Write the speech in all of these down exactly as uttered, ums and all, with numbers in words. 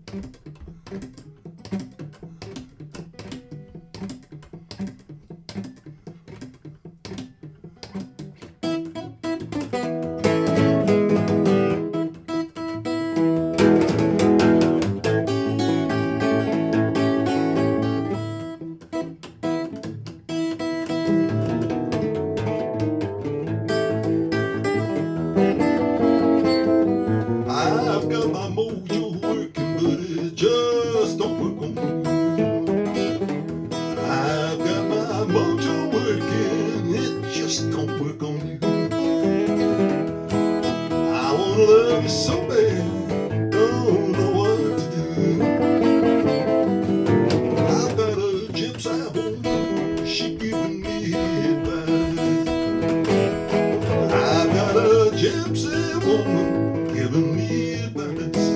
I've got my mojo working, but it just don't work on you. I've got my mojo working, it just don't work on you. I wanna love you so bad, don't know what to do. I've got a gypsy woman, she giving me advice. I've got a gypsy woman giving me advice.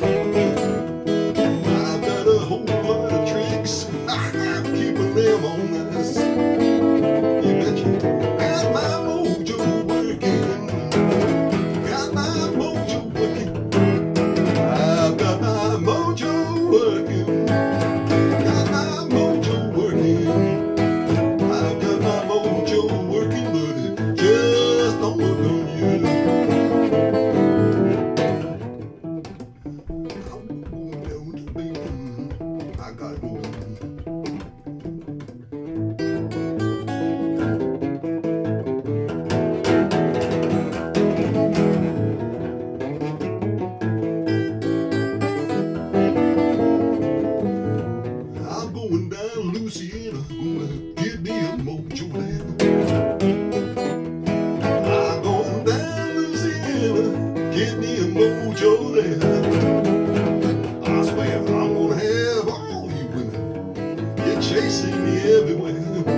I've got a whole lot of tricks, I'm keeping them on ice. You betcha. Got my mojo working, got my mojo working. I've got my mojo working, got my mojo working. I've got my mojo working, but it just don't work on you. I got it moving. I'm going down Louisiana, gonna get me a mojo there. I'm going down Louisiana, get me a mojo there. I swear I'm gonna have all you women, you're chasing me everywhere.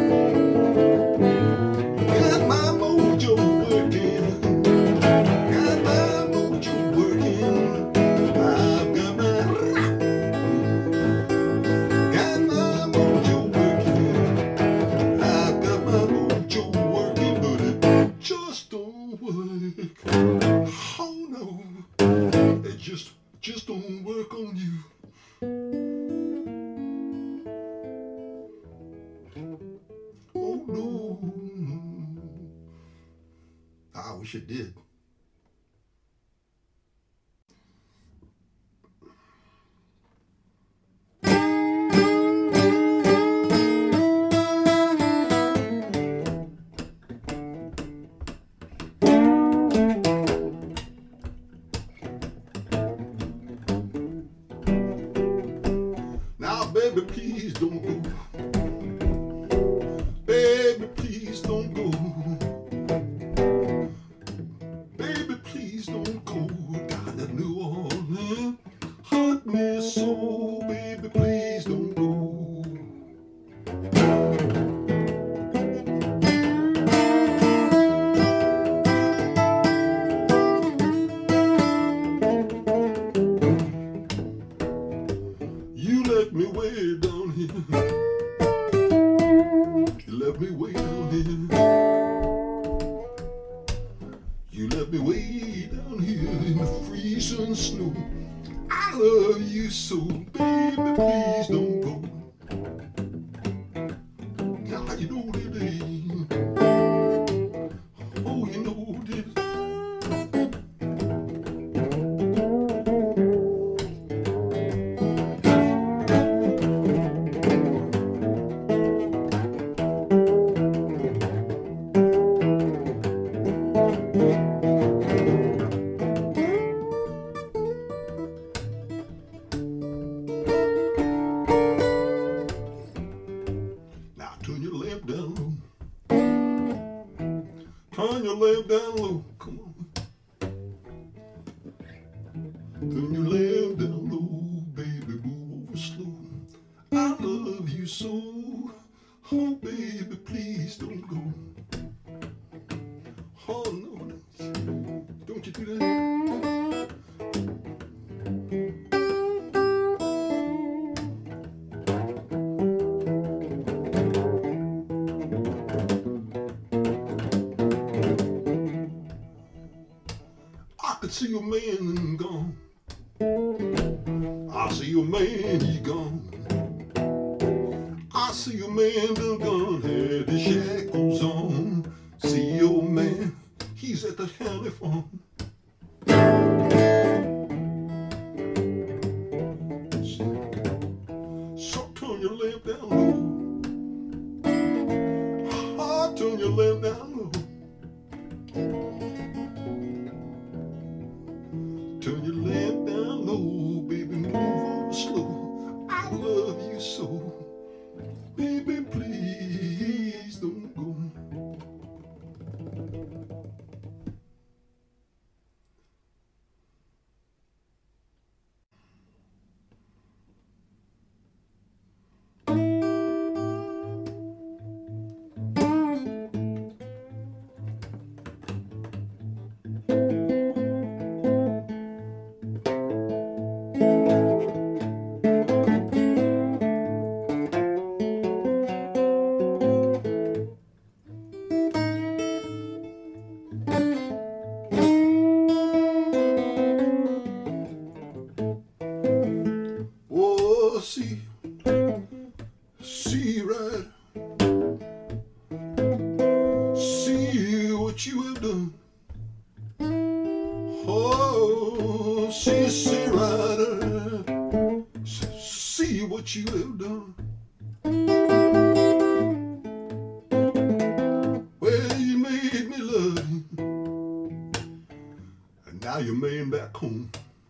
Got my mojo working, got my mojo working. I've got my, got my mojo working. I've got my mojo working, but it just don't work. Oh no, it just, just don't work on you. Oh no, I wish it did. Now baby, please don't go. Baby, please don't go. Baby, please don't go down to New Orleans. Hurt me so, baby, please don't go. You left me way down here. You left me way down here. You left me way down here in the freezing snow. I love you so, baby, please don't go. Now you know that ain't. Oh, you know that. Turn your lamp down low. Turn your lamp down low. Come on. Turn your lamp down low, baby, move over slow. I love you so. Oh, baby, please don't go. Oh, no. Don't you do that. I could see your man gone. I I see your man, he gone. I see your man done gone, had the shackles on. See your man, he's at the county farm. So turn your lamp down low. Oh, turn your lamp down low. Turn your lamp down low, baby, move over slow. I love you so. Baby, please don't go. See, see right, see what you have done. Oh, see, see right, see what you have done. Well, you made me love you, and now you're man back home.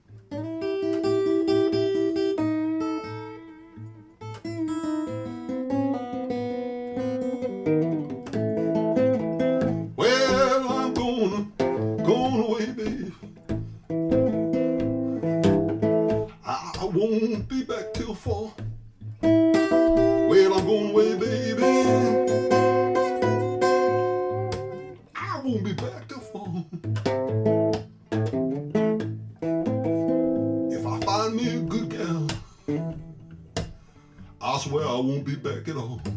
I won't be back till fall. Well, I'm going away, baby. I won't be back till fall. If I find me a good gal, I swear I won't be back at all.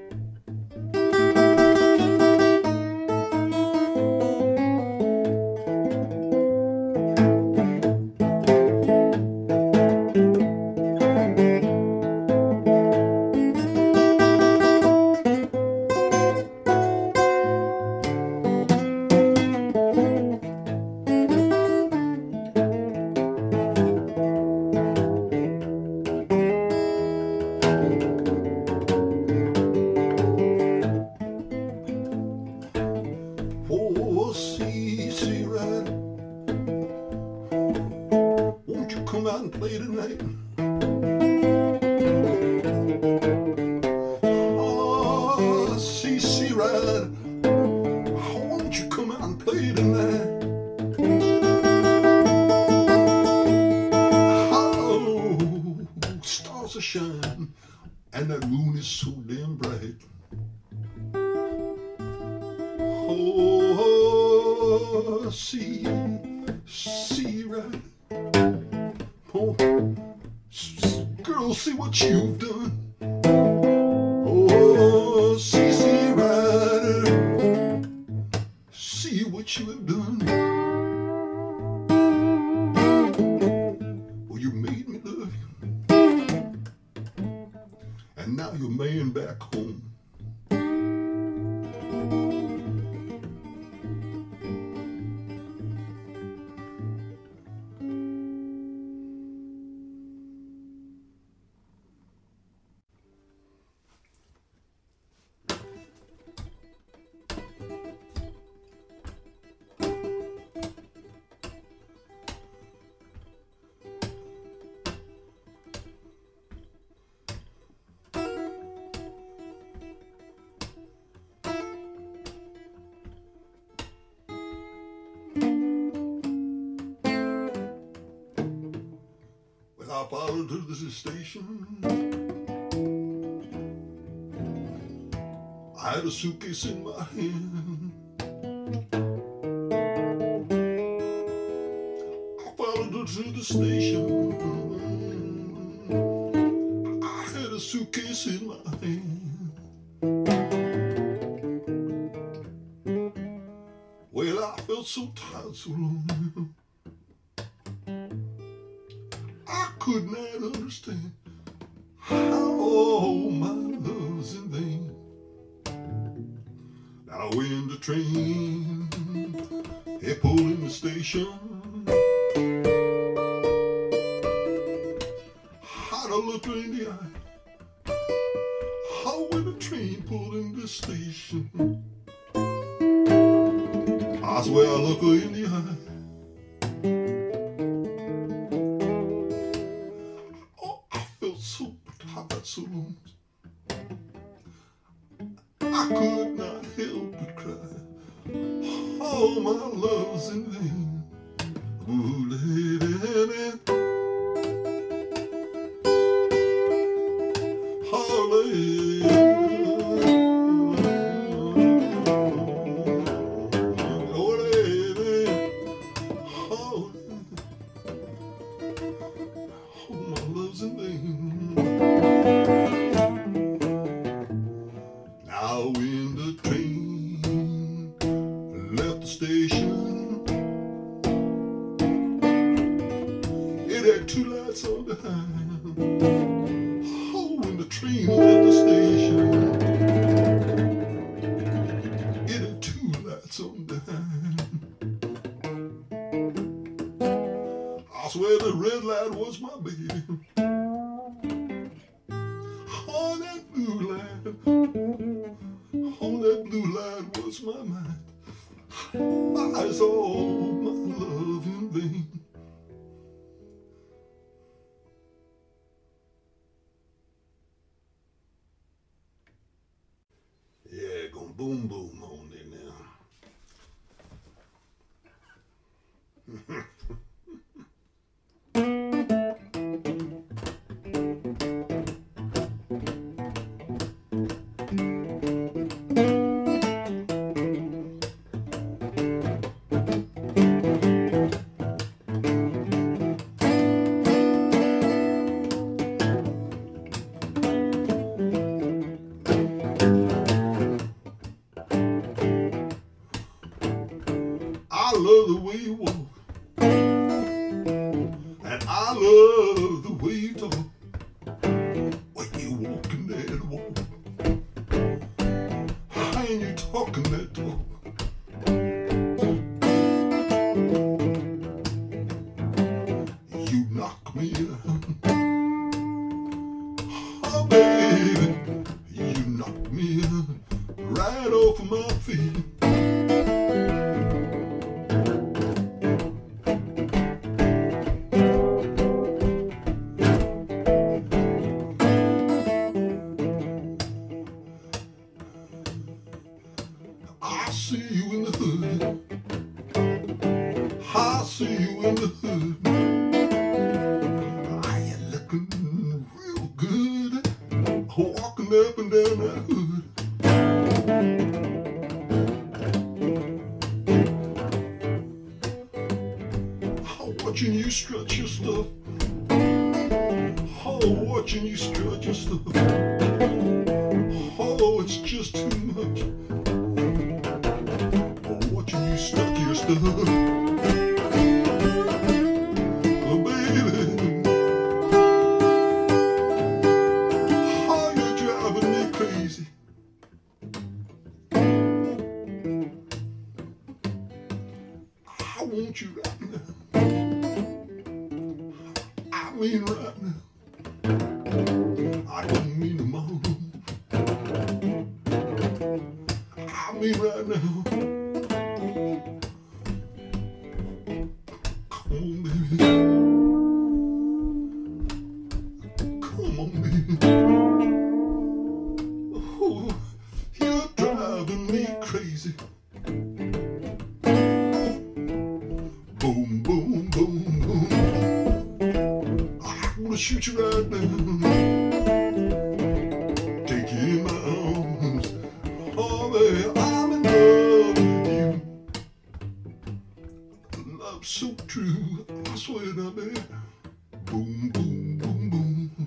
Oh, see, see, right. Won't you come out and play tonight? Oh, see, see, right. Won't you come out and play tonight? Oh, stars are shining, and that moon is so damn bright. Oh, see, see right. Oh, girl, see what you've done. Oh, see, see right. See what you have done. Well, you made me love you, and now you're man back home. I followed to the station. I had a suitcase in my hand. I followed her to the station. I had a suitcase in my hand. Well, I felt so tired, so lonely. I could not understand how all my love's in vain. Now when the train had pulled in the station, how'd I look her in the eye? How when the train pulled in the station, I swear I look her in the eye. Oh, I felt so tired, so long. I could not help but cry. All my love's in vain. Ooh, lady, oh, lady, oh, lady, oh, all my love's in vain. Now when the train left the station, it had two lights on behind. Oh, when the train left the station, it had two lights on behind. I swear the red light was my baby. Oh, that blue light, oh, that blue light was my mind. I saw all my love in vain. Yeah, gonna boom boom on there now. I love the way you walk, and I love the way you talk. When you walking that walk, and you talking that talk. You knock me out, oh baby, you knock me out, right off of my feet. I see you in the hood, I see you in the hood. I ain't looking real good, walking up and down that hood. I'm watching you strut your stuff, oh, watching you strut your stuff. Oh, it's just too much. Watching you stuck your stuff, oh baby, oh you're driving me crazy. I want you right now, I mean right now. I don't mean tomorrow, I mean right now. Come on, baby. Come on, baby. Oh, you're driving me crazy. Boom, boom, boom, boom. I wanna shoot you right now. Take you in my arms. Oh, baby, I'm in love with you. Love so true, I swear to baby. Boom, boom, boom, boom.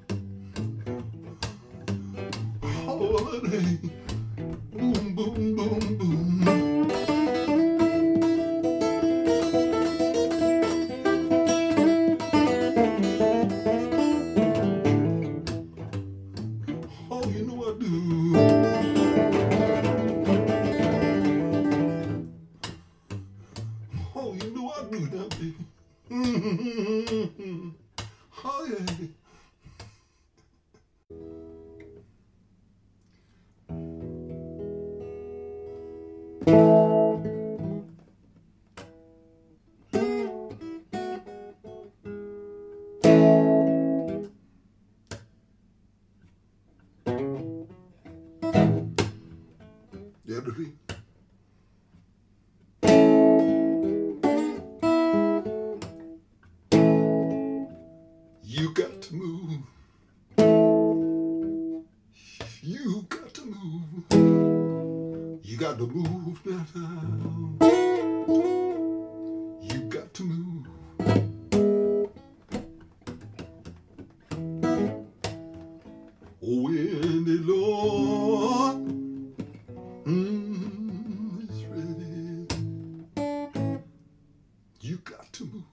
Holiday. Boom, boom, boom, boom. Yeah, baby. You got to move. You got to move. You got to move now. You got to move. Oh, when the Lord mm, is ready, you got to move.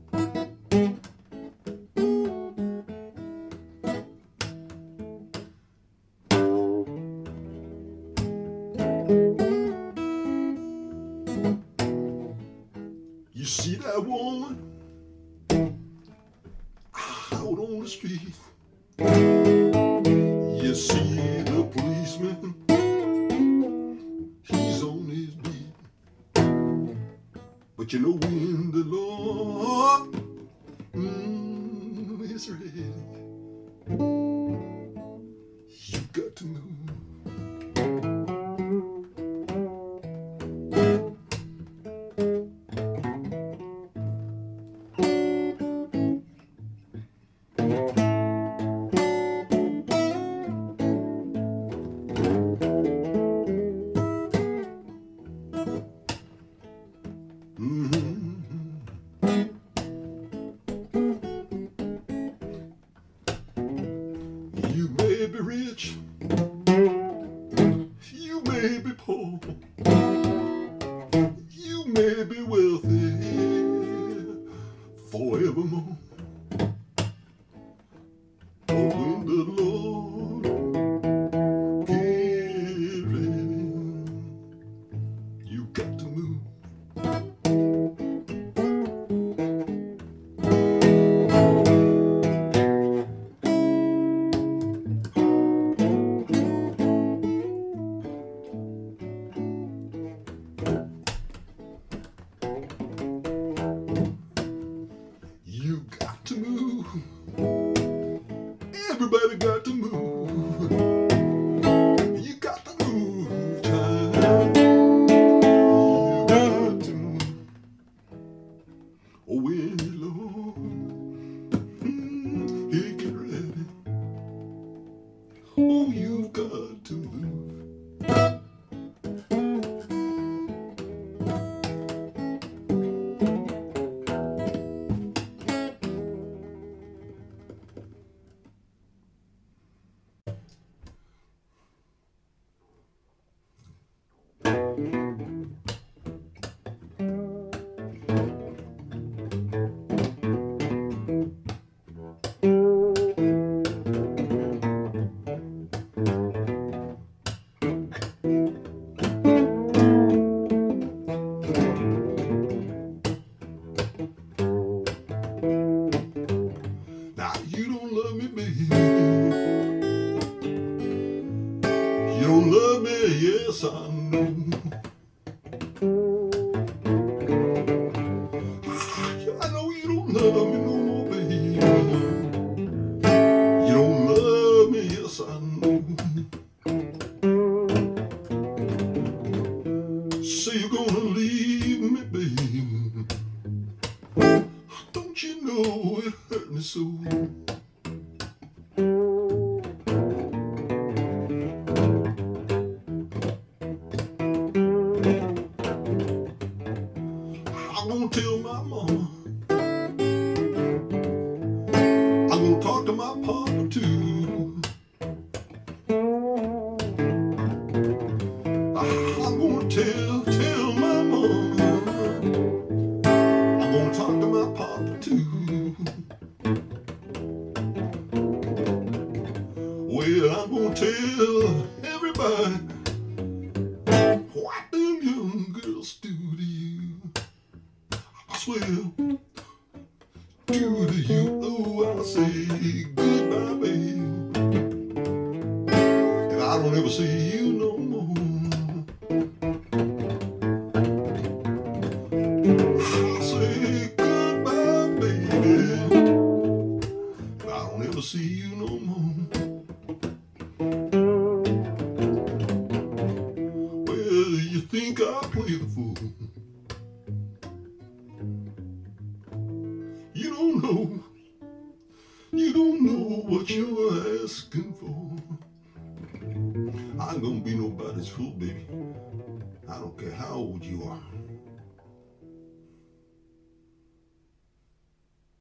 You see that woman out on the street. You see the policeman, he's on his beat. But you know when the Lord mm, is ready, you got to move. You may be rich, you may be poor, you may be wealthy forevermore. But when the Lord gets ready, you got to move. You got to move. Everybody got to move. You got to move, child. You got to move. Oh, when the Lord mm, he get ready. Oh, you've got to move. Now you don't love me, baby. You don't love me, yes I know. I know you don't love me no more, baby. You don't love me, yes I know. Say you're gonna leave me, baby. Don't you know it hurt me so? I'm gonna tell my mama. I'm gonna talk to my papa too. I'm gonna tell, tell my mama. I'm gonna talk to my papa too. Well, I'm gonna tell everybody what them young girls do to you. I swear, do to you. Oh, I say goodbye, babe, and I don't ever see you no more. a fool. You don't know, you don't know what you're asking for. I ain't gonna be nobody's fool, baby. I don't care how old you are.